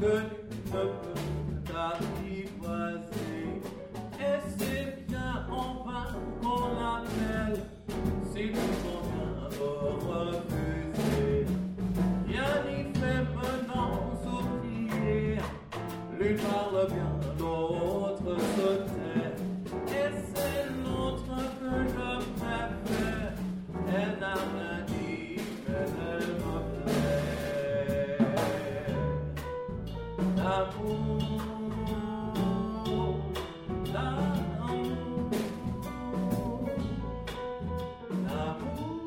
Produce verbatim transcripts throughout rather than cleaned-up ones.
que nul ne peut t'apprivoiser. Et c'est bien en vain qu'on l'appelle, si tu conviens de refuser. Rien n'y fait menant sourire, l'une parle bien, l'autre se tait. Et c'est l'autre que je préfère, elle n'a rien dit, mais elle me plaît. L'amour, l'amour, l'amour,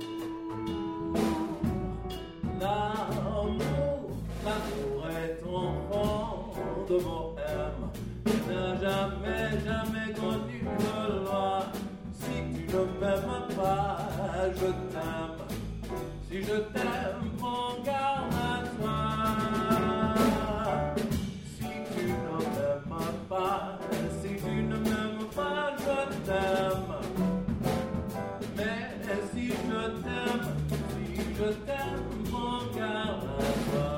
l'amour, l'amour est enfant de bohème, n'a jamais, jamais connu de loi. Si tu ne m'aimes pas, je t'aime. Si je t'aime, prends garde à toi. Si tu ne m'aimes pas, si tu ne m'aimes pas, je t'aime. Mais si je t'aime, si je t'aime, prends garde à toi.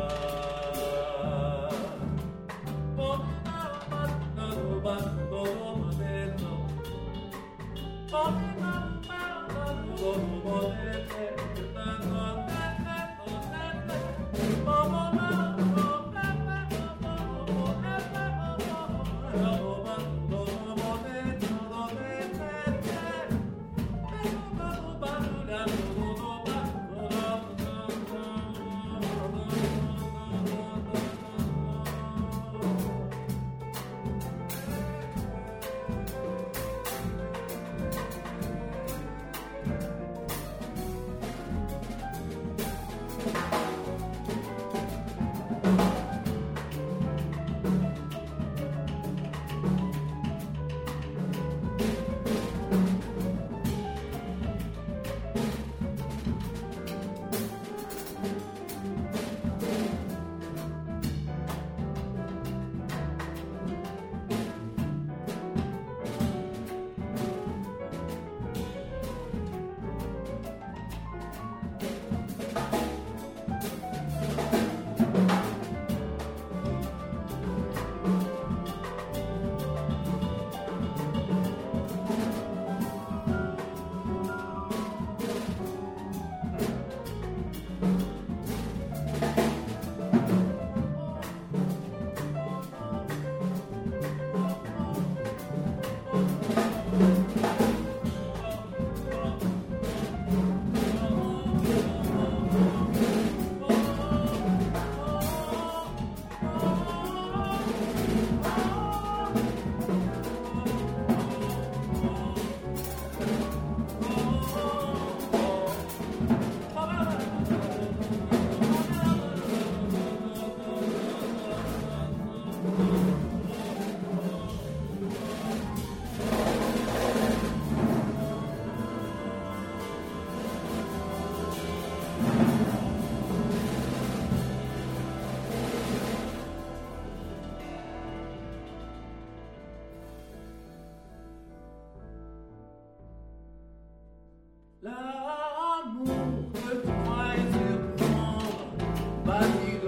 L'amour que tu croyais surprendre va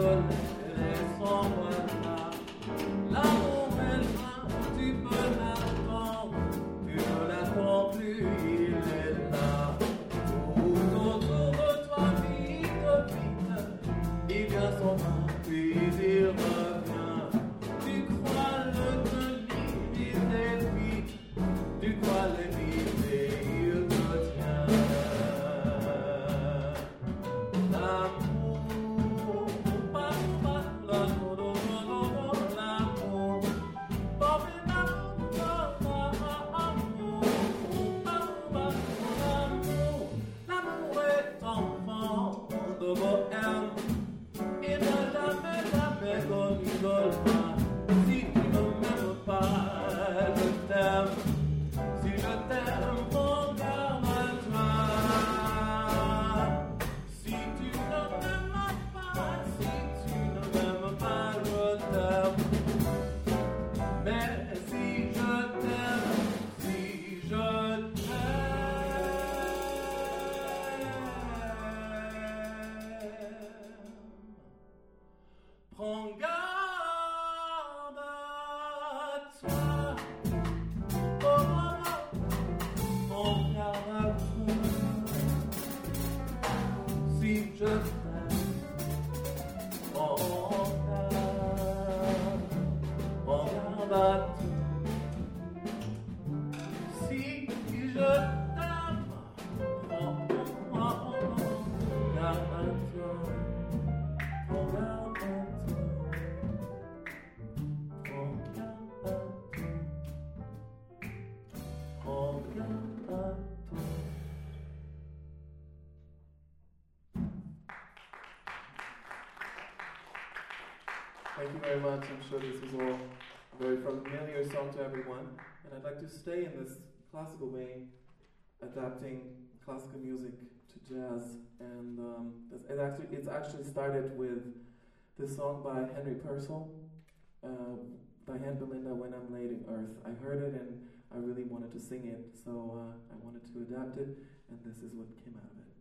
rigoler sans voilà. L'amour est loin, tu peux l'attendre, tu ne l'attends plus, il est là. Tout autour de toi, vite, vite, il vient son main, puis il revient. Tu crois le tenir, il t'évite, tu crois l'éviter, il te tient. thank you very much. I'm sure this was all a very familiar song to everyone. And I'd like to stay in this classical vein, adapting classical music to jazz. And um, it actually, it's actually started with this song by Henry Purcell, uh, Diane Belinda, When I'm Laid in Earth. I heard it and I really wanted to sing it, so uh, I wanted to adapt it, and this is what came out of it.